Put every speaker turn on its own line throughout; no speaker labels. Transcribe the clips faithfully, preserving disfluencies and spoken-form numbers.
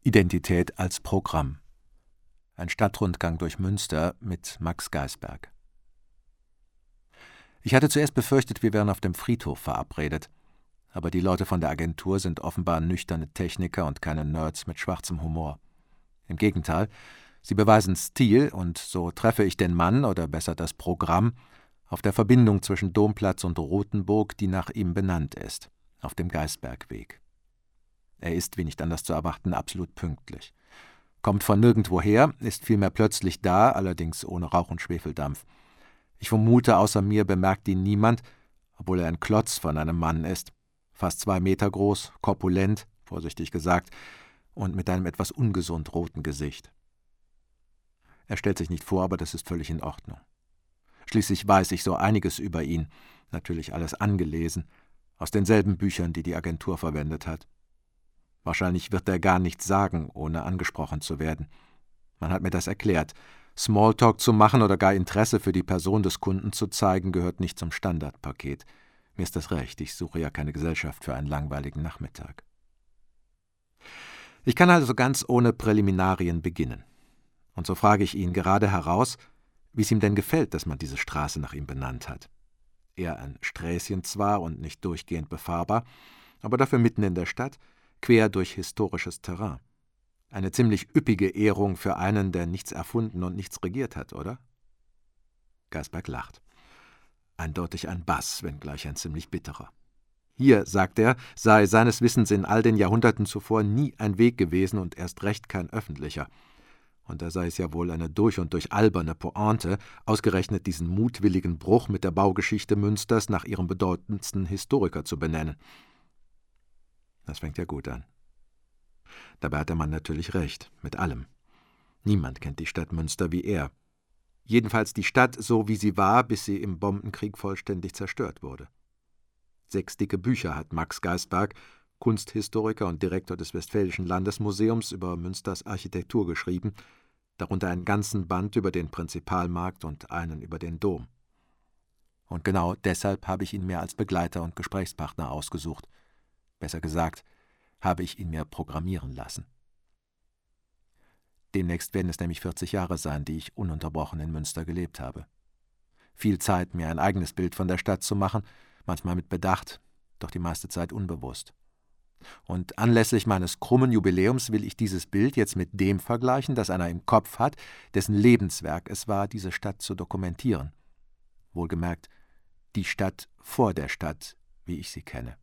Identität als Programm. Ein Stadtrundgang durch Münster mit Max Geisberg. Ich hatte zuerst befürchtet, wir wären auf dem Friedhof verabredet. Aber die Leute von der Agentur sind offenbar nüchterne Techniker und keine Nerds mit schwarzem Humor. Im Gegenteil, sie beweisen Stil, und so treffe ich den Mann, oder besser das Programm, auf der Verbindung zwischen Domplatz und Rothenburg, die nach ihm benannt ist, auf dem Geisbergweg. Er ist, wie nicht anders zu erwarten, absolut pünktlich. Kommt von nirgendwoher, ist vielmehr plötzlich da, allerdings ohne Rauch und Schwefeldampf. Ich vermute, außer mir bemerkt ihn niemand, obwohl er ein Klotz von einem Mann ist. Fast zwei Meter groß, korpulent, vorsichtig gesagt, und mit einem etwas ungesund roten Gesicht. Er stellt sich nicht vor, aber das ist völlig in Ordnung. Schließlich weiß ich so einiges über ihn, natürlich alles angelesen, aus denselben Büchern, die die Agentur verwendet hat. Wahrscheinlich wird er gar nichts sagen, ohne angesprochen zu werden. Man hat mir das erklärt. Smalltalk zu machen oder gar Interesse für die Person des Kunden zu zeigen, gehört nicht zum Standardpaket. Mir ist das recht, ich suche ja keine Gesellschaft für einen langweiligen Nachmittag. Ich kann also ganz ohne Präliminarien beginnen. Und so frage ich ihn gerade heraus, wie es ihm denn gefällt, dass man diese Straße nach ihm benannt hat. Eher ein Sträßchen zwar und nicht durchgehend befahrbar, aber dafür mitten in der Stadt, quer durch historisches Terrain. Eine ziemlich üppige Ehrung für einen, der nichts erfunden und nichts regiert hat, oder? Geisberg lacht. Eindeutig ein Bass, wenngleich ein ziemlich bitterer. Hier, sagt er, sei seines Wissens in all den Jahrhunderten zuvor nie ein Weg gewesen und erst recht kein öffentlicher. Und da sei es ja wohl eine durch und durch alberne Pointe, ausgerechnet diesen mutwilligen Bruch mit der Baugeschichte Münsters nach ihrem bedeutendsten Historiker zu benennen. Das fängt ja gut an. Dabei hat der Mann natürlich recht, mit allem. Niemand kennt die Stadt Münster wie er. Jedenfalls die Stadt so, wie sie war, bis sie im Bombenkrieg vollständig zerstört wurde. Sechs dicke Bücher hat Max Geisberg, Kunsthistoriker und Direktor des Westfälischen Landesmuseums, über Münsters Architektur geschrieben, darunter einen ganzen Band über den Prinzipalmarkt und einen über den Dom. Und genau deshalb habe ich ihn mir als Begleiter und Gesprächspartner ausgesucht. Besser gesagt, habe ich ihn mir programmieren lassen. Demnächst werden es nämlich vierzig Jahre sein, die ich ununterbrochen in Münster gelebt habe. Viel Zeit, mir ein eigenes Bild von der Stadt zu machen, manchmal mit Bedacht, doch die meiste Zeit unbewusst. Und anlässlich meines krummen Jubiläums will ich dieses Bild jetzt mit dem vergleichen, das einer im Kopf hat, dessen Lebenswerk es war, diese Stadt zu dokumentieren. Wohlgemerkt, die Stadt vor der Stadt, wie ich sie kenne.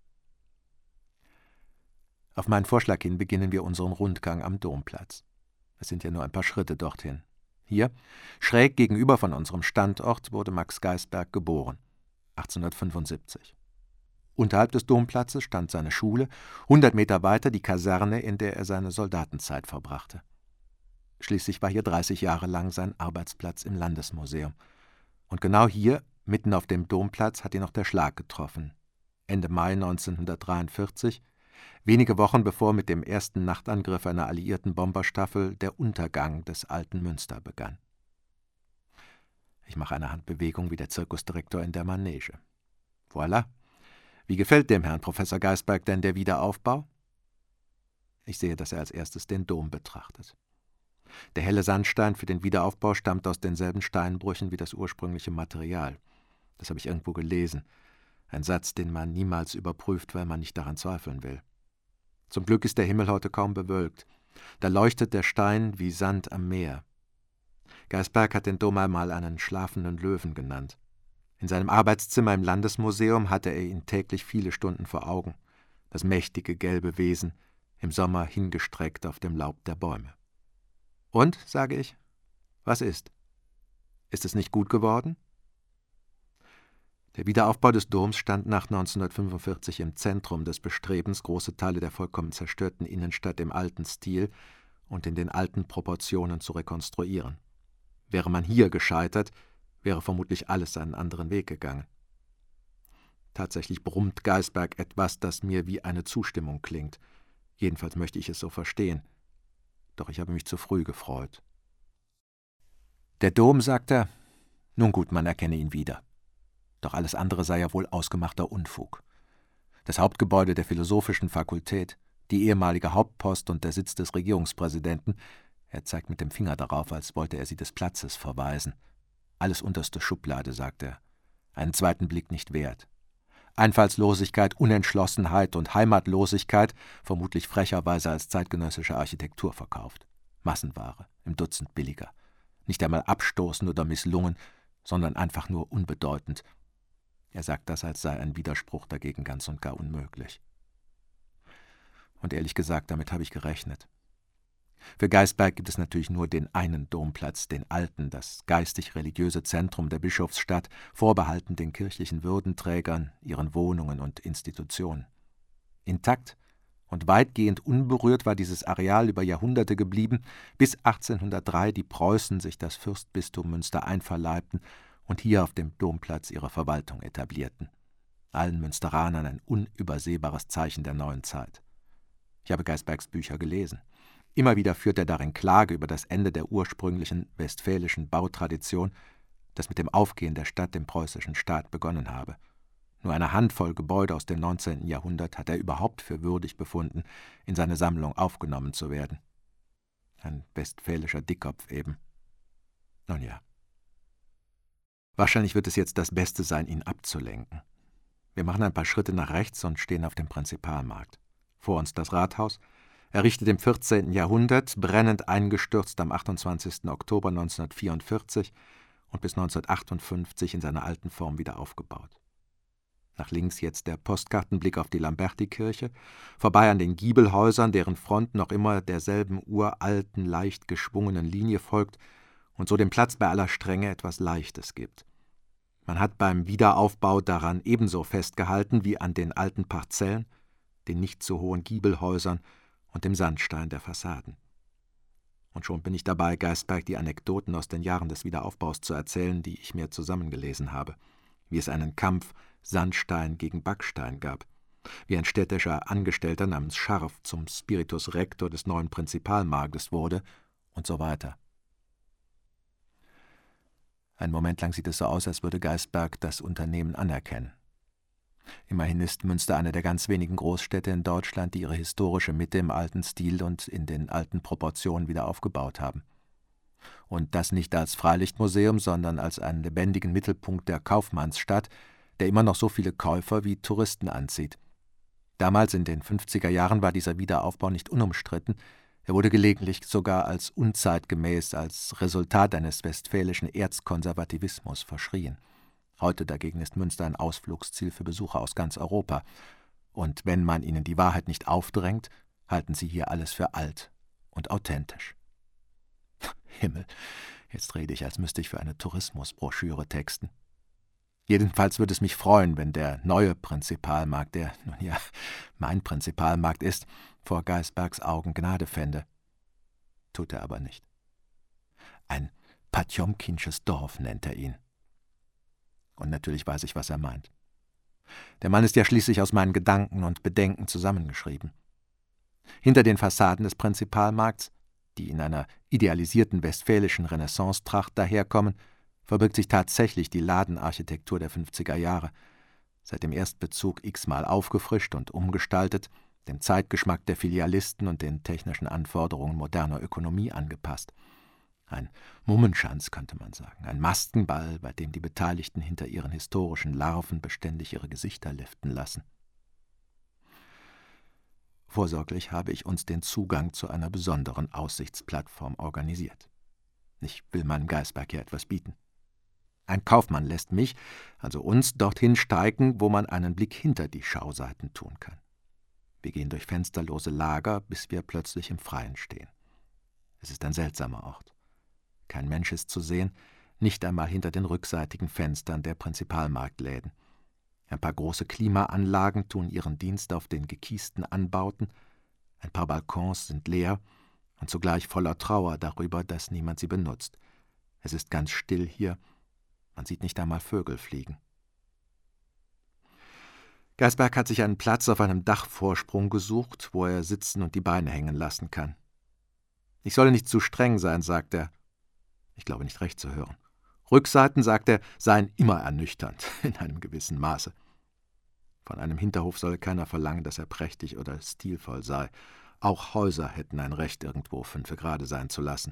Auf meinen Vorschlag hin beginnen wir unseren Rundgang am Domplatz. Es sind ja nur ein paar Schritte dorthin. Hier, schräg gegenüber von unserem Standort, wurde Max Geisberg geboren, achtzehnhundertfünfundsiebzig. Unterhalb des Domplatzes stand seine Schule, hundert Meter weiter die Kaserne, in der er seine Soldatenzeit verbrachte. Schließlich war hier dreißig Jahre lang sein Arbeitsplatz im Landesmuseum. Und genau hier, mitten auf dem Domplatz, hat ihn noch der Schlag getroffen. Ende Mai neunzehnhundertdreiundvierzig, wenige Wochen bevor mit dem ersten Nachtangriff einer alliierten Bomberstaffel der Untergang des alten Münster begann. Ich mache eine Handbewegung wie der Zirkusdirektor in der Manege. Voilà. Wie gefällt dem Herrn Professor Geisberg denn der Wiederaufbau? Ich sehe, dass er als erstes den Dom betrachtet. Der helle Sandstein für den Wiederaufbau stammt aus denselben Steinbrüchen wie das ursprüngliche Material. Das habe ich irgendwo gelesen. Ein Satz, den man niemals überprüft, weil man nicht daran zweifeln will. Zum Glück ist der Himmel heute kaum bewölkt. Da leuchtet der Stein wie Sand am Meer. Geisberg hat den Dom einmal einen schlafenden Löwen genannt. In seinem Arbeitszimmer im Landesmuseum hatte er ihn täglich viele Stunden vor Augen. Das mächtige gelbe Wesen, im Sommer hingestreckt auf dem Laub der Bäume. Und, sage ich, was ist? Ist es nicht gut geworden? Der Wiederaufbau des Doms stand nach neunzehnhundertfünfundvierzig im Zentrum des Bestrebens, große Teile der vollkommen zerstörten Innenstadt im alten Stil und in den alten Proportionen zu rekonstruieren. Wäre man hier gescheitert, wäre vermutlich alles einen anderen Weg gegangen. Tatsächlich brummt Geisberg etwas, das mir wie eine Zustimmung klingt. Jedenfalls möchte ich es so verstehen. Doch ich habe mich zu früh gefreut. Der Dom, sagt er, nun gut, man erkenne ihn wieder. Doch alles andere sei ja wohl ausgemachter Unfug. Das Hauptgebäude der Philosophischen Fakultät, die ehemalige Hauptpost und der Sitz des Regierungspräsidenten. Er zeigt mit dem Finger darauf, als wollte er sie des Platzes verweisen. Alles unterste Schublade, sagt er. Einen zweiten Blick nicht wert. Einfallslosigkeit, Unentschlossenheit und Heimatlosigkeit, vermutlich frecherweise als zeitgenössische Architektur verkauft. Massenware, im Dutzend billiger. Nicht einmal abstoßend oder misslungen, sondern einfach nur unbedeutend. Er sagt das, als sei ein Widerspruch dagegen ganz und gar unmöglich. Und ehrlich gesagt, damit habe ich gerechnet. Für Gaisberg gibt es natürlich nur den einen Domplatz, den alten, das geistig-religiöse Zentrum der Bischofsstadt, vorbehalten den kirchlichen Würdenträgern, ihren Wohnungen und Institutionen. Intakt und weitgehend unberührt war dieses Areal über Jahrhunderte geblieben, bis achtzehnhundertdrei die Preußen sich das Fürstbistum Münster einverleibten und hier auf dem Domplatz ihre Verwaltung etablierten. Allen Münsteranern ein unübersehbares Zeichen der neuen Zeit. Ich habe Gaisbergs Bücher gelesen. Immer wieder führt er darin Klage über das Ende der ursprünglichen westfälischen Bautradition, das mit dem Aufgehen der Stadt dem preußischen Staat begonnen habe. Nur eine Handvoll Gebäude aus dem neunzehnten Jahrhundert hat er überhaupt für würdig befunden, in seine Sammlung aufgenommen zu werden. Ein westfälischer Dickkopf eben. Nun ja. Wahrscheinlich wird es jetzt das Beste sein, ihn abzulenken. Wir machen ein paar Schritte nach rechts und stehen auf dem Prinzipalmarkt. Vor uns das Rathaus, errichtet im vierzehnten Jahrhundert, brennend eingestürzt am achtundzwanzigsten Oktober neunzehnhundertvierundvierzig und bis neunzehnhundertachtundfünfzig in seiner alten Form wieder aufgebaut. Nach links jetzt der Postkartenblick auf die Lamberti-Kirche, vorbei an den Giebelhäusern, deren Front noch immer derselben uralten, leicht geschwungenen Linie folgt und so dem Platz bei aller Strenge etwas Leichtes gibt. Man hat beim Wiederaufbau daran ebenso festgehalten wie an den alten Parzellen, den nicht zu hohen Giebelhäusern und dem Sandstein der Fassaden. Und schon bin ich dabei, Gaisberg die Anekdoten aus den Jahren des Wiederaufbaus zu erzählen, die ich mir zusammengelesen habe, wie es einen Kampf Sandstein gegen Backstein gab, wie ein städtischer Angestellter namens Scharf zum Spiritus Rector des neuen Prinzipalmarktes wurde und so weiter. Einen Moment lang sieht es so aus, als würde Gaisberg das Unternehmen anerkennen. Immerhin ist Münster eine der ganz wenigen Großstädte in Deutschland, die ihre historische Mitte im alten Stil und in den alten Proportionen wieder aufgebaut haben. Und das nicht als Freilichtmuseum, sondern als einen lebendigen Mittelpunkt der Kaufmannsstadt, der immer noch so viele Käufer wie Touristen anzieht. Damals in den fünfziger Jahren war dieser Wiederaufbau nicht unumstritten, er wurde gelegentlich sogar als unzeitgemäß, als Resultat eines westfälischen Erzkonservativismus verschrien. Heute dagegen ist Münster ein Ausflugsziel für Besucher aus ganz Europa. Und wenn man ihnen die Wahrheit nicht aufdrängt, halten sie hier alles für alt und authentisch. Himmel, jetzt rede ich, als müsste ich für eine Tourismusbroschüre texten. Jedenfalls würde es mich freuen, wenn der neue Prinzipalmarkt, der, nun ja, mein Prinzipalmarkt ist, vor Gaisbergs Augen Gnade fände. Tut er aber nicht. Ein Potjomkinsches Dorf nennt er ihn. Und natürlich weiß ich, was er meint. Der Mann ist ja schließlich aus meinen Gedanken und Bedenken zusammengeschrieben. Hinter den Fassaden des Prinzipalmarkts, die in einer idealisierten westfälischen Renaissance-Tracht daherkommen, verbirgt sich tatsächlich die Ladenarchitektur der fünfziger Jahre, seit dem Erstbezug x-mal aufgefrischt und umgestaltet, dem Zeitgeschmack der Filialisten und den technischen Anforderungen moderner Ökonomie angepasst. Ein Mummenschanz, könnte man sagen, ein Maskenball, bei dem die Beteiligten hinter ihren historischen Larven beständig ihre Gesichter liften lassen. Vorsorglich habe ich uns den Zugang zu einer besonderen Aussichtsplattform organisiert. Ich will meinem Gaisberg hier etwas bieten. Ein Kaufmann lässt mich, also uns, dorthin steigen, wo man einen Blick hinter die Schauseiten tun kann. Wir gehen durch fensterlose Lager, bis wir plötzlich im Freien stehen. Es ist ein seltsamer Ort. Kein Mensch ist zu sehen, nicht einmal hinter den rückseitigen Fenstern der Prinzipalmarktläden. Ein paar große Klimaanlagen tun ihren Dienst auf den gekiesten Anbauten, ein paar Balkons sind leer und zugleich voller Trauer darüber, dass niemand sie benutzt. Es ist ganz still hier, man sieht nicht einmal Vögel fliegen. Gaisberg hat sich einen Platz auf einem Dachvorsprung gesucht, wo er sitzen und die Beine hängen lassen kann. Ich solle nicht zu streng sein, sagt er. Ich glaube nicht recht zu hören. Rückseiten, sagt er, seien immer ernüchternd, in einem gewissen Maße. Von einem Hinterhof solle keiner verlangen, dass er prächtig oder stilvoll sei. Auch Häuser hätten ein Recht, irgendwo fünfe gerade sein zu lassen.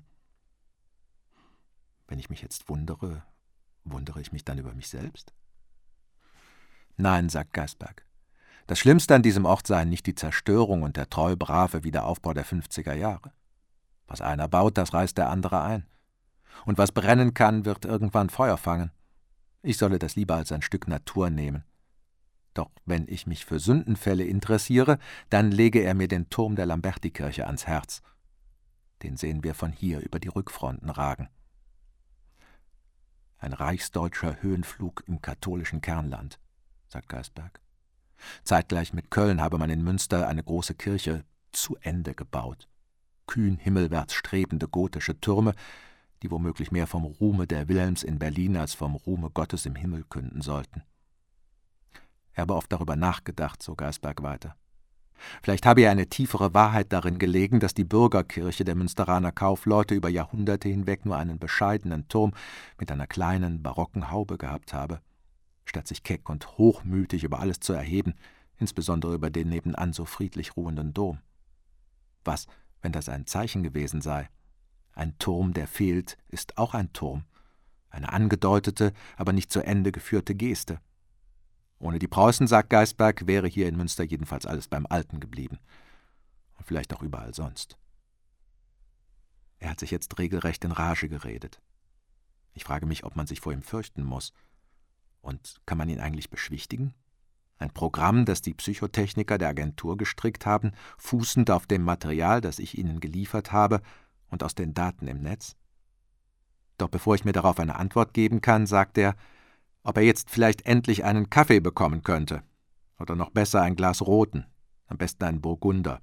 Wenn ich mich jetzt wundere, wundere ich mich dann über mich selbst? Nein, sagt Gaisberg. Das Schlimmste an diesem Ort seien nicht die Zerstörung und der treu brave Wiederaufbau der fünfziger Jahre. Was einer baut, das reißt der andere ein. Und was brennen kann, wird irgendwann Feuer fangen. Ich solle das lieber als ein Stück Natur nehmen. Doch wenn ich mich für Sündenfälle interessiere, dann lege er mir den Turm der Lambertikirche ans Herz. Den sehen wir von hier über die Rückfronten ragen. Ein reichsdeutscher Höhenflug im katholischen Kernland, sagt Gaisberg. Zeitgleich mit Köln habe man in Münster eine große Kirche zu Ende gebaut. Kühn himmelwärts strebende gotische Türme, die womöglich mehr vom Ruhme der Wilhelms in Berlin als vom Ruhme Gottes im Himmel künden sollten. Er habe oft darüber nachgedacht, so Gaisberg weiter. Vielleicht habe ja eine tiefere Wahrheit darin gelegen, dass die Bürgerkirche der Münsteraner Kaufleute über Jahrhunderte hinweg nur einen bescheidenen Turm mit einer kleinen, barocken Haube gehabt habe, statt sich keck und hochmütig über alles zu erheben, insbesondere über den nebenan so friedlich ruhenden Dom. Was, wenn das ein Zeichen gewesen sei? Ein Turm, der fehlt, ist auch ein Turm, eine angedeutete, aber nicht zu Ende geführte Geste. Ohne die Preußen, sagt Gaisberg, wäre hier in Münster jedenfalls alles beim Alten geblieben. Und vielleicht auch überall sonst. Er hat sich jetzt regelrecht in Rage geredet. Ich frage mich, ob man sich vor ihm fürchten muss. Und kann man ihn eigentlich beschwichtigen? Ein Programm, das die Psychotechniker der Agentur gestrickt haben, fußend auf dem Material, das ich ihnen geliefert habe, und aus den Daten im Netz? Doch bevor ich mir darauf eine Antwort geben kann, sagt er, ob er jetzt vielleicht endlich einen Kaffee bekommen könnte. Oder noch besser ein Glas Roten, am besten einen Burgunder.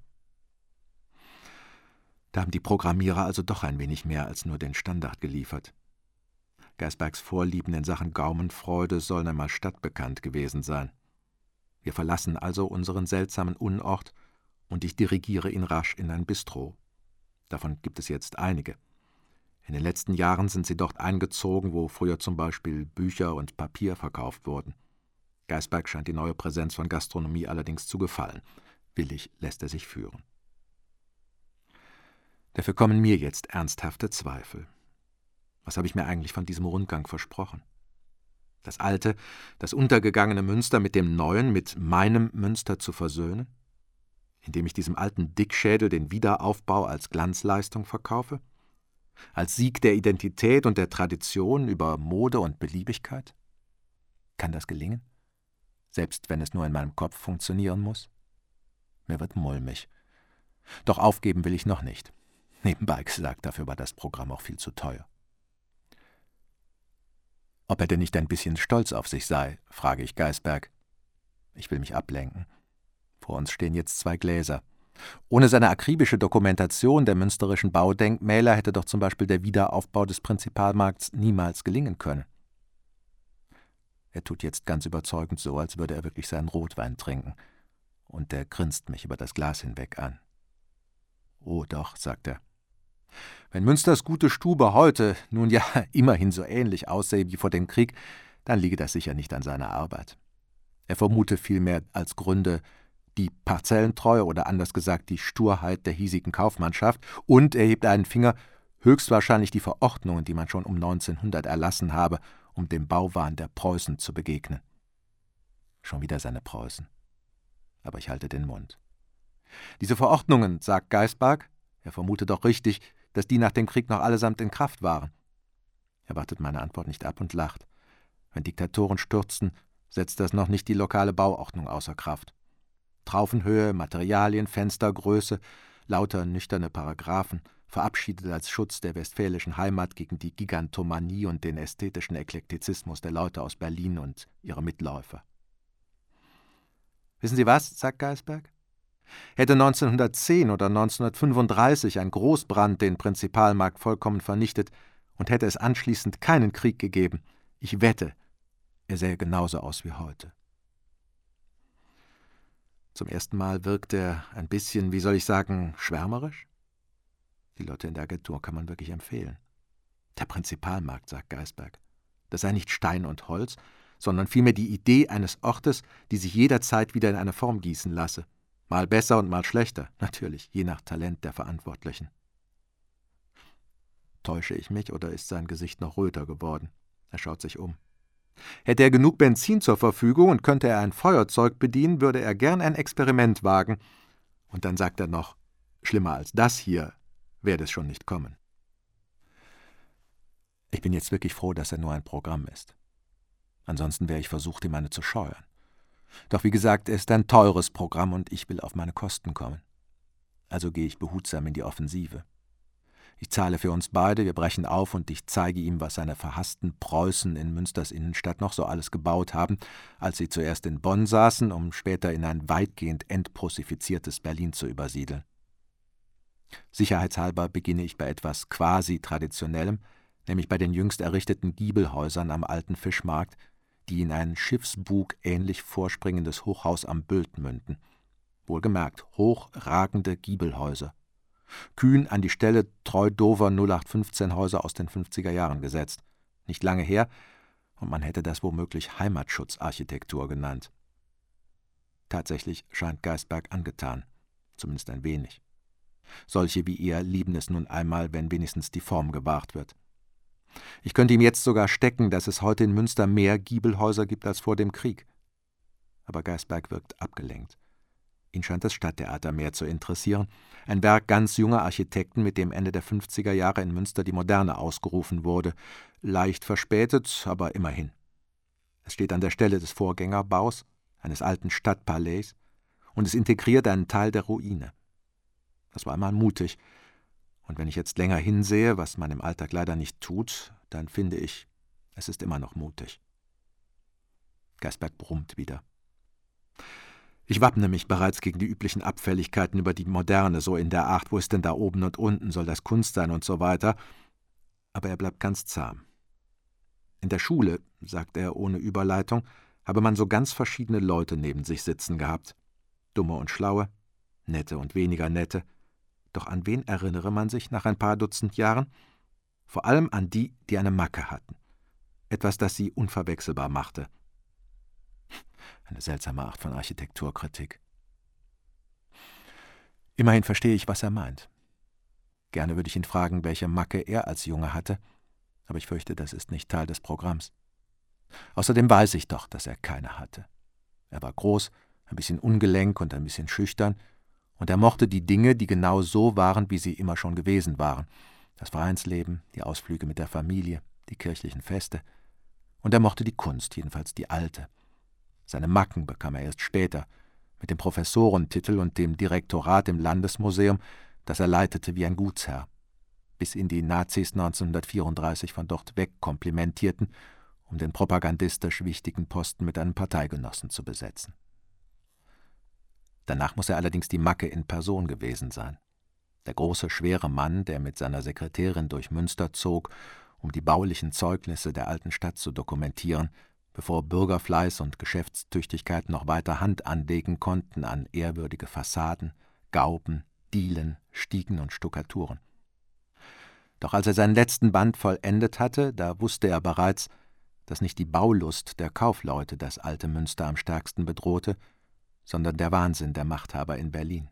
Da haben die Programmierer also doch ein wenig mehr als nur den Standard geliefert. Gaisbergs Vorlieben in Sachen Gaumenfreude sollen einmal stadtbekannt gewesen sein. Wir verlassen also unseren seltsamen Unort und ich dirigiere ihn rasch in ein Bistro. Davon gibt es jetzt einige. In den letzten Jahren sind sie dort eingezogen, wo früher zum Beispiel Bücher und Papier verkauft wurden. Gaisberg scheint die neue Präsenz von Gastronomie allerdings zu gefallen. Willig lässt er sich führen. Dafür kommen mir jetzt ernsthafte Zweifel. Was habe ich mir eigentlich von diesem Rundgang versprochen? Das alte, das untergegangene Münster mit dem neuen, mit meinem Münster zu versöhnen? Indem ich diesem alten Dickschädel den Wiederaufbau als Glanzleistung verkaufe? Als Sieg der Identität und der Tradition über Mode und Beliebigkeit? Kann das gelingen? Selbst wenn es nur in meinem Kopf funktionieren muss? Mir wird mulmig. Doch aufgeben will ich noch nicht. Nebenbei gesagt, dafür war das Programm auch viel zu teuer. Ob er denn nicht ein bisschen stolz auf sich sei, frage ich Gaisberg. Ich will mich ablenken. Vor uns stehen jetzt zwei Gläser. Ohne seine akribische Dokumentation der münsterischen Baudenkmäler hätte doch zum Beispiel der Wiederaufbau des Prinzipalmarkts niemals gelingen können. Er tut jetzt ganz überzeugend so, als würde er wirklich seinen Rotwein trinken. Und er grinst mich über das Glas hinweg an. »Oh doch«, sagt er. »Wenn Münsters gute Stube heute nun ja immerhin so ähnlich aussähe wie vor dem Krieg, dann liege das sicher nicht an seiner Arbeit. Er vermute vielmehr als Gründe die Parzellentreue oder anders gesagt die Sturheit der hiesigen Kaufmannschaft und er hebt einen Finger, höchstwahrscheinlich die Verordnungen, die man schon um neunzehnhundert erlassen habe, um dem Bauwahn der Preußen zu begegnen.« Schon wieder seine Preußen. Aber ich halte den Mund. Diese Verordnungen, sagt Gaisberg, er vermutet doch richtig, dass die nach dem Krieg noch allesamt in Kraft waren. Er wartet meine Antwort nicht ab und lacht. Wenn Diktatoren stürzen, setzt das noch nicht die lokale Bauordnung außer Kraft. Traufenhöhe, Materialien, Fenstergröße, lauter nüchterne Paragraphen, verabschiedet als Schutz der westfälischen Heimat gegen die Gigantomanie und den ästhetischen Eklektizismus der Leute aus Berlin und ihrer Mitläufer. Wissen Sie was, sagt Gaisberg? Hätte neunzehnhundertzehn oder neunzehnhundertfünfunddreißig ein Großbrand den Prinzipalmarkt vollkommen vernichtet und hätte es anschließend keinen Krieg gegeben, ich wette, er sähe genauso aus wie heute. Zum ersten Mal wirkt er ein bisschen, wie soll ich sagen, schwärmerisch. Die Leute in der Agentur kann man wirklich empfehlen. Der Prinzipalmarkt, sagt Gaisberg, das sei nicht Stein und Holz, sondern vielmehr die Idee eines Ortes, die sich jederzeit wieder in eine Form gießen lasse. Mal besser und mal schlechter, natürlich, je nach Talent der Verantwortlichen. Täusche ich mich, oder ist sein Gesicht noch röter geworden? Er schaut sich um. Hätte er genug Benzin zur Verfügung und könnte er ein Feuerzeug bedienen, würde er gern ein Experiment wagen. Und dann sagt er noch, schlimmer als das hier werde es schon nicht kommen. Ich bin jetzt wirklich froh, dass er nur ein Programm ist. Ansonsten wäre ich versucht, ihm eine zu scheuern. Doch wie gesagt, er ist ein teures Programm und ich will auf meine Kosten kommen. Also gehe ich behutsam in die Offensive. Ich zahle für uns beide, wir brechen auf und ich zeige ihm, was seine verhassten Preußen in Münsters Innenstadt noch so alles gebaut haben, als sie zuerst in Bonn saßen, um später in ein weitgehend entprussifiziertes Berlin zu übersiedeln. Sicherheitshalber beginne ich bei etwas quasi Traditionellem, nämlich bei den jüngst errichteten Giebelhäusern am alten Fischmarkt, die in ein Schiffsbug ähnlich vorspringendes Hochhaus am Bült münden. Wohlgemerkt, hochragende Giebelhäuser. Kühn an die Stelle treu dover null acht fünfzehn Häuser aus den fünfziger Jahren gesetzt. Nicht lange her, und man hätte das womöglich Heimatschutzarchitektur genannt. Tatsächlich scheint Geisberg angetan, zumindest ein wenig. Solche wie er lieben es nun einmal, wenn wenigstens die Form gewahrt wird. Ich könnte ihm jetzt sogar stecken, dass es heute in Münster mehr Giebelhäuser gibt als vor dem Krieg. Aber Geisberg wirkt abgelenkt. Ihn scheint das Stadttheater mehr zu interessieren, ein Werk ganz junger Architekten, mit dem Ende der fünfziger Jahre in Münster die Moderne ausgerufen wurde. Leicht verspätet, aber immerhin. Es steht an der Stelle des Vorgängerbaus, eines alten Stadtpalais, und es integriert einen Teil der Ruine. Das war einmal mutig, und wenn ich jetzt länger hinsehe, was man im Alltag leider nicht tut, dann finde ich, es ist immer noch mutig. Geisberg brummt wieder. Ich wappne mich bereits gegen die üblichen Abfälligkeiten über die Moderne, so in der Art, wo ist denn da oben und unten, soll das Kunst sein und so weiter. Aber er bleibt ganz zahm. In der Schule, sagt er ohne Überleitung, habe man so ganz verschiedene Leute neben sich sitzen gehabt. Dumme und Schlaue, Nette und weniger Nette. Doch an wen erinnere man sich nach ein paar Dutzend Jahren? Vor allem an die, die eine Macke hatten. Etwas, das sie unverwechselbar machte. Eine seltsame Art von Architekturkritik. Immerhin verstehe ich, was er meint. Gerne würde ich ihn fragen, welche Macke er als Junge hatte, aber ich fürchte, das ist nicht Teil des Programms. Außerdem weiß ich doch, dass er keine hatte. Er war groß, ein bisschen ungelenk und ein bisschen schüchtern, und er mochte die Dinge, die genau so waren, wie sie immer schon gewesen waren. Das Vereinsleben, die Ausflüge mit der Familie, die kirchlichen Feste. Und er mochte die Kunst, jedenfalls die alte. Seine Macken bekam er erst später, mit dem Professorentitel und dem Direktorat im Landesmuseum, das er leitete wie ein Gutsherr, bis ihn die Nazis neunzehnhundertvierunddreißig von dort weg komplimentierten, um den propagandistisch wichtigen Posten mit einem Parteigenossen zu besetzen. Danach muss er allerdings die Macke in Person gewesen sein. Der große, schwere Mann, der mit seiner Sekretärin durch Münster zog, um die baulichen Zeugnisse der alten Stadt zu dokumentieren, bevor Bürgerfleiß und Geschäftstüchtigkeit noch weiter Hand anlegen konnten an ehrwürdige Fassaden, Gauben, Dielen, Stiegen und Stuckaturen. Doch als er seinen letzten Band vollendet hatte, da wusste er bereits, dass nicht die Baulust der Kaufleute das alte Münster am stärksten bedrohte, sondern der Wahnsinn der Machthaber in Berlin.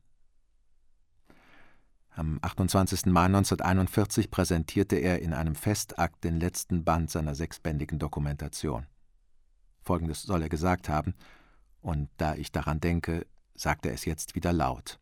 Am achtundzwanzigsten Mai neunzehnhunderteinundvierzig präsentierte er in einem Festakt den letzten Band seiner sechsbändigen Dokumentation. Folgendes soll er gesagt haben, und da ich daran denke, sagt er es jetzt wieder laut.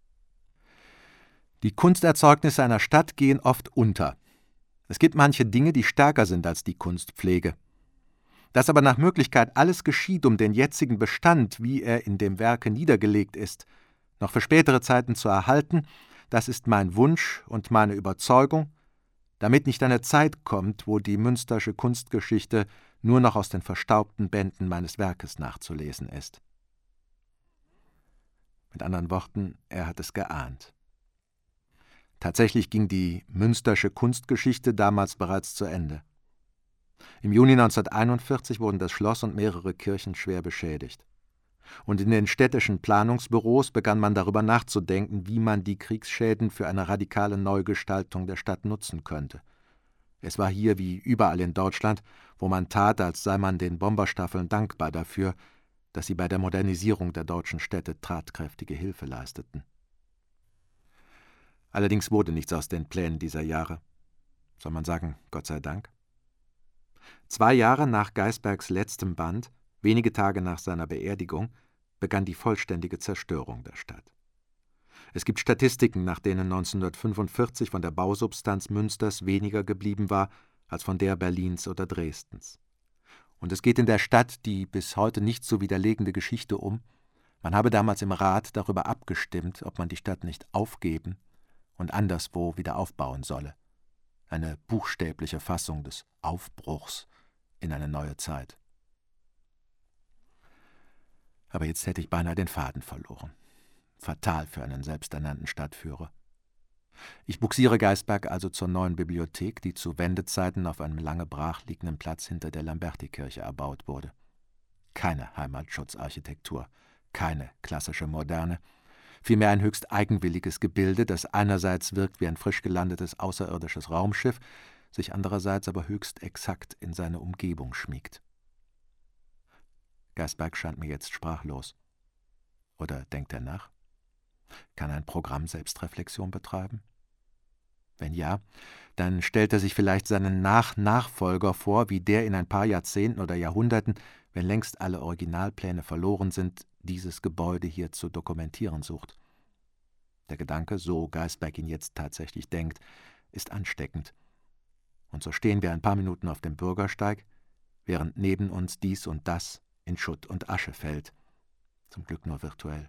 Die Kunsterzeugnisse einer Stadt gehen oft unter. Es gibt manche Dinge, die stärker sind als die Kunstpflege. Dass aber nach Möglichkeit alles geschieht, um den jetzigen Bestand, wie er in dem Werke niedergelegt ist, noch für spätere Zeiten zu erhalten, das ist mein Wunsch und meine Überzeugung, damit nicht eine Zeit kommt, wo die münstersche Kunstgeschichte nur noch aus den verstaubten Bänden meines Werkes nachzulesen ist. Mit anderen Worten, er hat es geahnt. Tatsächlich ging die münstersche Kunstgeschichte damals bereits zu Ende. Im Juni neunzehnhunderteinundvierzig wurden das Schloss und mehrere Kirchen schwer beschädigt. Und in den städtischen Planungsbüros begann man darüber nachzudenken, wie man die Kriegsschäden für eine radikale Neugestaltung der Stadt nutzen könnte. Es war hier wie überall in Deutschland, wo man tat, als sei man den Bomberstaffeln dankbar dafür, dass sie bei der Modernisierung der deutschen Städte tatkräftige Hilfe leisteten. Allerdings wurde nichts aus den Plänen dieser Jahre. Soll man sagen, Gott sei Dank? Zwei Jahre nach Gaisbergs letztem Band, wenige Tage nach seiner Beerdigung, begann die vollständige Zerstörung der Stadt. Es gibt Statistiken, nach denen neunzehnhundertfünfundvierzig von der Bausubstanz Münsters weniger geblieben war als von der Berlins oder Dresdens. Und es geht in der Stadt die bis heute nicht zu widerlegende Geschichte um, man habe damals im Rat darüber abgestimmt, ob man die Stadt nicht aufgeben und anderswo wieder aufbauen solle. Eine buchstäbliche Fassung des Aufbruchs in eine neue Zeit. Aber jetzt hätte ich beinahe den Faden verloren. Fatal für einen selbsternannten Stadtführer. Ich buxiere Gaisberg also zur neuen Bibliothek, die zu Wendezeiten auf einem lange brachliegenden Platz hinter der Lambertikirche erbaut wurde. Keine Heimatschutzarchitektur, keine klassische Moderne, vielmehr ein höchst eigenwilliges Gebilde, das einerseits wirkt wie ein frisch gelandetes außerirdisches Raumschiff, sich andererseits aber höchst exakt in seine Umgebung schmiegt. Gaisberg scheint mir jetzt sprachlos. Oder denkt er nach? Kann ein Programm Selbstreflexion betreiben? Wenn ja, dann stellt er sich vielleicht seinen Nach-Nachfolger vor, wie der in ein paar Jahrzehnten oder Jahrhunderten, wenn längst alle Originalpläne verloren sind, dieses Gebäude hier zu dokumentieren sucht. Der Gedanke, so Gaisberg ihn jetzt tatsächlich denkt, ist ansteckend. Und so stehen wir ein paar Minuten auf dem Bürgersteig, während neben uns dies und das in Schutt und Asche fällt. Zum Glück nur virtuell.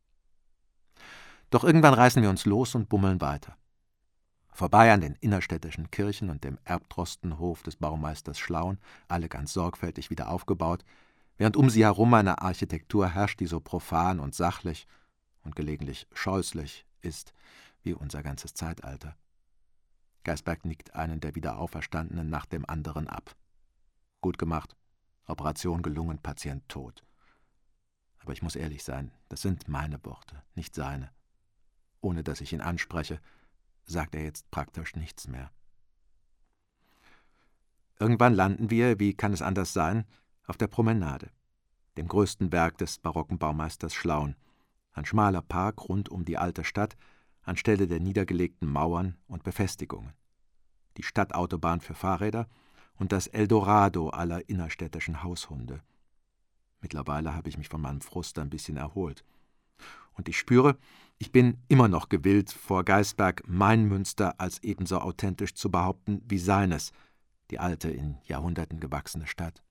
Doch irgendwann reißen wir uns los und bummeln weiter. Vorbei an den innerstädtischen Kirchen und dem Erbtrostenhof des Baumeisters Schlaun, alle ganz sorgfältig wieder aufgebaut, während um sie herum eine Architektur herrscht, die so profan und sachlich und gelegentlich scheußlich ist wie unser ganzes Zeitalter. Gaisberg nickt einen der Wiederauferstandenen nach dem anderen ab. Gut gemacht, Operation gelungen, Patient tot. Aber ich muss ehrlich sein, das sind meine Worte, nicht seine. Ohne dass ich ihn anspreche, sagt er jetzt praktisch nichts mehr. Irgendwann landen wir, wie kann es anders sein, auf der Promenade, dem größten Werk des barocken Baumeisters Schlaun, ein schmaler Park rund um die alte Stadt, anstelle der niedergelegten Mauern und Befestigungen. Die Stadtautobahn für Fahrräder und das Eldorado aller innerstädtischen Haushunde. Mittlerweile habe ich mich von meinem Frust ein bisschen erholt. Und ich spüre, ich bin immer noch gewillt, vor Gaisberg mein Münster als ebenso authentisch zu behaupten wie seines, die alte, in Jahrhunderten gewachsene Stadt.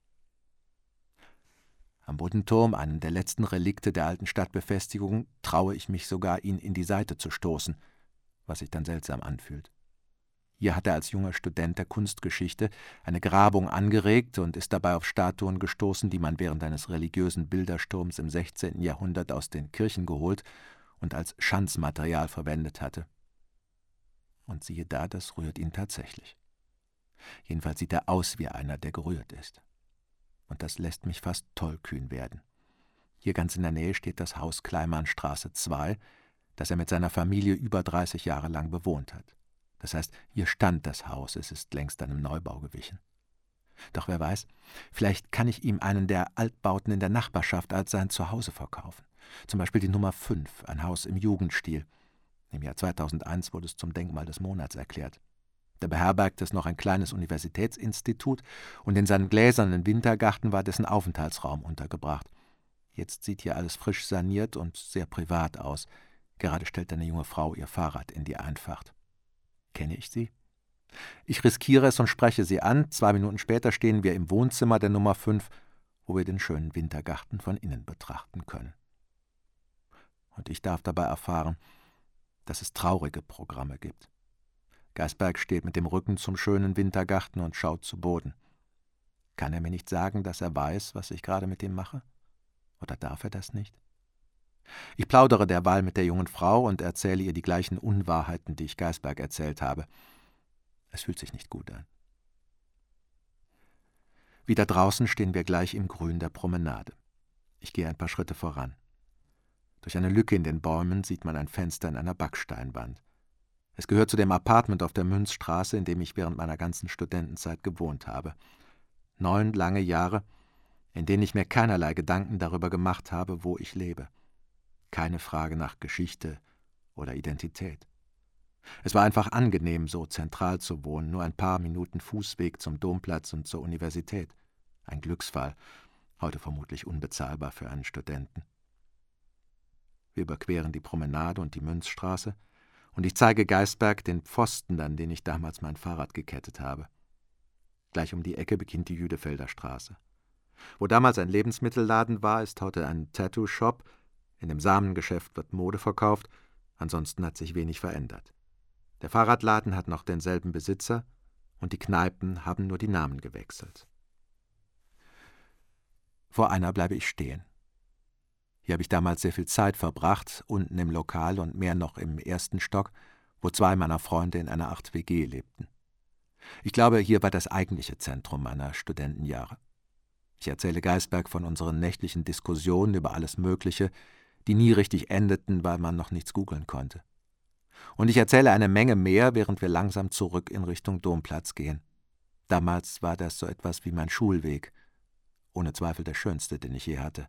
Am Bodenturm, einem der letzten Relikte der alten Stadtbefestigung, traue ich mich sogar, ihn in die Seite zu stoßen, was sich dann seltsam anfühlt. Hier hat er als junger Student der Kunstgeschichte eine Grabung angeregt und ist dabei auf Statuen gestoßen, die man während eines religiösen Bildersturms im sechzehnten Jahrhundert aus den Kirchen geholt und als Schanzmaterial verwendet hatte. Und siehe da, das rührt ihn tatsächlich. Jedenfalls sieht er aus wie einer, der gerührt ist. Und das lässt mich fast tollkühn werden. Hier ganz in der Nähe steht das Haus Kleimannstraße zwei, das er mit seiner Familie über dreißig Jahre lang bewohnt hat. Das heißt, hier stand das Haus, es ist längst einem Neubau gewichen. Doch wer weiß, vielleicht kann ich ihm einen der Altbauten in der Nachbarschaft als sein Zuhause verkaufen. Zum Beispiel die Nummer fünf, ein Haus im Jugendstil. Im Jahr zweitausendeins wurde es zum Denkmal des Monats erklärt. Da beherbergte es noch ein kleines Universitätsinstitut und in seinem gläsernen Wintergarten war dessen Aufenthaltsraum untergebracht. Jetzt sieht hier alles frisch saniert und sehr privat aus. Gerade stellt eine junge Frau ihr Fahrrad in die Einfahrt. Kenne ich sie? Ich riskiere es und spreche sie an. Zwei Minuten später stehen wir im Wohnzimmer der Nummer fünf, wo wir den schönen Wintergarten von innen betrachten können. Und ich darf dabei erfahren, dass es traurige Programme gibt. Gaisberg steht mit dem Rücken zum schönen Wintergarten und schaut zu Boden. Kann er mir nicht sagen, dass er weiß, was ich gerade mit ihm mache? Oder darf er das nicht? Ich plaudere derweil mit der jungen Frau und erzähle ihr die gleichen Unwahrheiten, die ich Gaisberg erzählt habe. Es fühlt sich nicht gut an. Wieder draußen stehen wir gleich im Grün der Promenade. Ich gehe ein paar Schritte voran. Durch eine Lücke in den Bäumen sieht man ein Fenster in einer Backsteinwand. Es gehört zu dem Appartement auf der Münzstraße, in dem ich während meiner ganzen Studentenzeit gewohnt habe. Neun lange Jahre, in denen ich mir keinerlei Gedanken darüber gemacht habe, wo ich lebe. Keine Frage nach Geschichte oder Identität. Es war einfach angenehm, so zentral zu wohnen, nur ein paar Minuten Fußweg zum Domplatz und zur Universität. Ein Glücksfall, heute vermutlich unbezahlbar für einen Studenten. Wir überqueren die Promenade und die Münzstraße, und ich zeige Geisberg den Pfosten, an den ich damals mein Fahrrad gekettet habe. Gleich um die Ecke beginnt die Jüdefelder Straße. Wo damals ein Lebensmittelladen war, ist heute ein Tattoo-Shop. In dem Samengeschäft wird Mode verkauft. Ansonsten hat sich wenig verändert. Der Fahrradladen hat noch denselben Besitzer und die Kneipen haben nur die Namen gewechselt. Vor einer bleibe ich stehen. Hier habe ich damals sehr viel Zeit verbracht, unten im Lokal und mehr noch im ersten Stock, wo zwei meiner Freunde in einer Art W G lebten. Ich glaube, hier war das eigentliche Zentrum meiner Studentenjahre. Ich erzähle Geisberg von unseren nächtlichen Diskussionen über alles Mögliche, die nie richtig endeten, weil man noch nichts googeln konnte. Und ich erzähle eine Menge mehr, während wir langsam zurück in Richtung Domplatz gehen. Damals war das so etwas wie mein Schulweg, ohne Zweifel der schönste, den ich je hatte.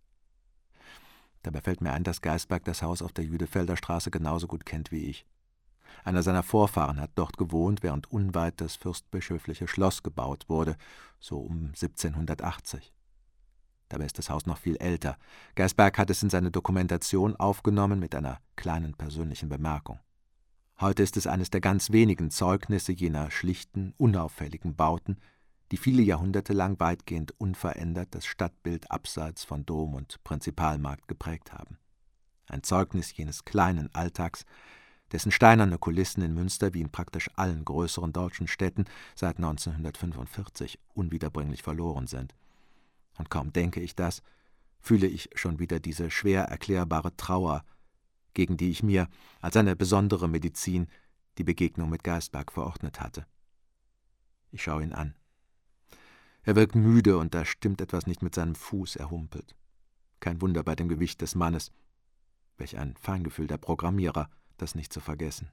Dabei fällt mir ein, dass Geisberg das Haus auf der Jüdefelder Straße genauso gut kennt wie ich. Einer seiner Vorfahren hat dort gewohnt, während unweit das fürstbischöfliche Schloss gebaut wurde, so um siebzehnhundertachtzig. Dabei ist das Haus noch viel älter. Geisberg hat es in seine Dokumentation aufgenommen mit einer kleinen persönlichen Bemerkung. Heute ist es eines der ganz wenigen Zeugnisse jener schlichten, unauffälligen Bauten, die viele Jahrhunderte lang weitgehend unverändert das Stadtbild abseits von Dom und Prinzipalmarkt geprägt haben. Ein Zeugnis jenes kleinen Alltags, dessen steinerne Kulissen in Münster wie in praktisch allen größeren deutschen Städten seit neunzehnhundertfünfundvierzig unwiederbringlich verloren sind. Und kaum denke ich das, fühle ich schon wieder diese schwer erklärbare Trauer, gegen die ich mir als eine besondere Medizin die Begegnung mit Geisberg verordnet hatte. Ich schaue ihn an. Er wirkt müde und da stimmt etwas nicht mit seinem Fuß, er humpelt. Kein Wunder bei dem Gewicht des Mannes. Welch ein Feingefühl der Programmierer, das nicht zu vergessen.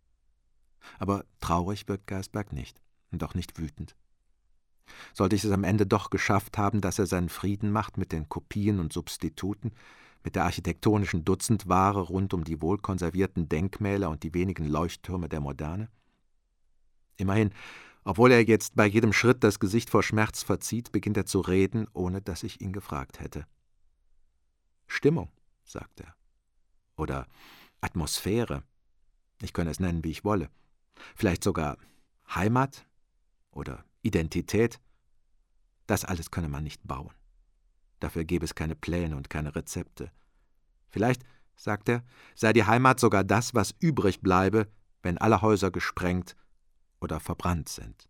Aber traurig wirkt Geisberg nicht und auch nicht wütend. Sollte ich es am Ende doch geschafft haben, dass er seinen Frieden macht mit den Kopien und Substituten, mit der architektonischen Dutzendware rund um die wohlkonservierten Denkmäler und die wenigen Leuchttürme der Moderne? Immerhin, obwohl er jetzt bei jedem Schritt das Gesicht vor Schmerz verzieht, beginnt er zu reden, ohne dass ich ihn gefragt hätte. Stimmung, sagt er. Oder Atmosphäre. Ich könne es nennen, wie ich wolle. Vielleicht sogar Heimat oder Identität. Das alles könne man nicht bauen. Dafür gäbe es keine Pläne und keine Rezepte. Vielleicht, sagt er, sei die Heimat sogar das, was übrig bleibe, wenn alle Häuser gesprengt oder verbrannt sind.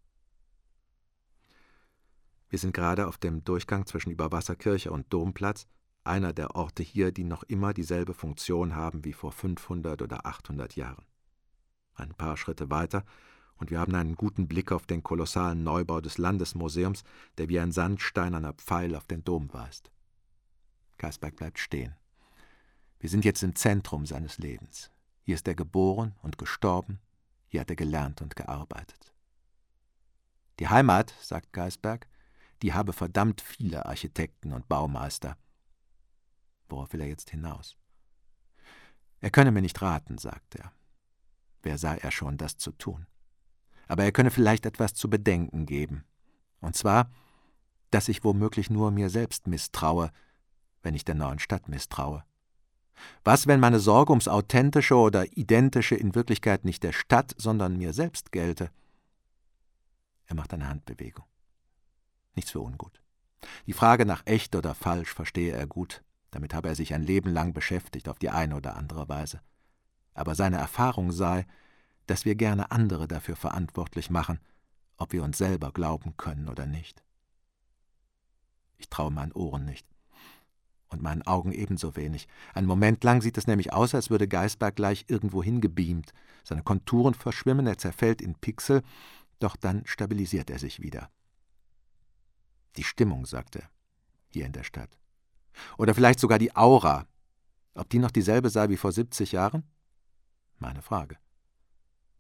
Wir sind gerade auf dem Durchgang zwischen Überwasserkirche und Domplatz, einer der Orte hier, die noch immer dieselbe Funktion haben wie vor fünfhundert oder achthundert Jahren. Ein paar Schritte weiter und wir haben einen guten Blick auf den kolossalen Neubau des Landesmuseums, der wie ein sandsteinerner Pfeil auf den Dom weist. Geisberg bleibt stehen. Wir sind jetzt im Zentrum seines Lebens. Hier ist er geboren und gestorben, hier hat er gelernt und gearbeitet. Die Heimat, sagt Geisberg, die habe verdammt viele Architekten und Baumeister. Worauf will er jetzt hinaus? Er könne mir nicht raten, sagt er. Wer sei er schon, das zu tun? Aber er könne vielleicht etwas zu bedenken geben. Und zwar, dass ich womöglich nur mir selbst misstraue, wenn ich der neuen Stadt misstraue. Was, wenn meine Sorge ums Authentische oder Identische in Wirklichkeit nicht der Stadt, sondern mir selbst gelte? Er macht eine Handbewegung. Nichts für ungut. Die Frage nach echt oder falsch verstehe er gut. Damit habe er sich ein Leben lang beschäftigt, auf die eine oder andere Weise. Aber seine Erfahrung sei, dass wir gerne andere dafür verantwortlich machen, ob wir uns selber glauben können oder nicht. Ich traue meinen Ohren nicht. Und meinen Augen ebenso wenig. Einen Moment lang sieht es nämlich aus, als würde Geisberg gleich irgendwo hingebeamt. Seine Konturen verschwimmen, er zerfällt in Pixel, doch dann stabilisiert er sich wieder. Die Stimmung, sagt er, hier in der Stadt. Oder vielleicht sogar die Aura. Ob die noch dieselbe sei wie vor siebzig Jahren? Meine Frage.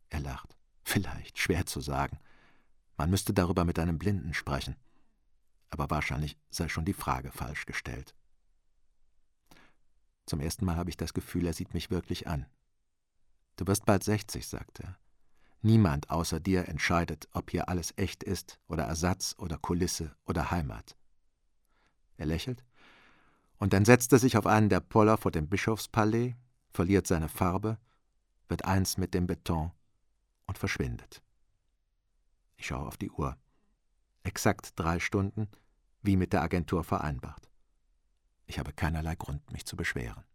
Er lacht. Vielleicht, schwer zu sagen. Man müsste darüber mit einem Blinden sprechen. Aber wahrscheinlich sei schon die Frage falsch gestellt. Zum ersten Mal habe ich das Gefühl, er sieht mich wirklich an. »Du wirst bald sechzig«, sagt er. »Niemand außer dir entscheidet, ob hier alles echt ist oder Ersatz oder Kulisse oder Heimat.« Er lächelt, und dann setzt er sich auf einen der Poller vor dem Bischofspalais, verliert seine Farbe, wird eins mit dem Beton und verschwindet. Ich schaue auf die Uhr. Exakt drei Stunden, wie mit der Agentur vereinbart. Ich habe keinerlei Grund, mich zu beschweren.